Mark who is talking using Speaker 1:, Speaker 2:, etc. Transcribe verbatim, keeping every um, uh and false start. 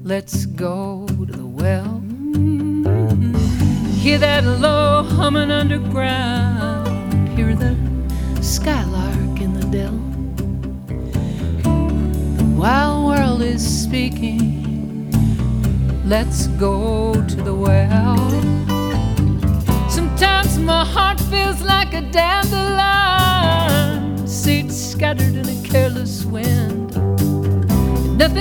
Speaker 1: let's go to the well. Hear that low humming underground, hear the skylark in the dell. The wild world is speaking, let's go to the well. Sometimes my heart feels like a dandelion, seeds scattered in a careless wind.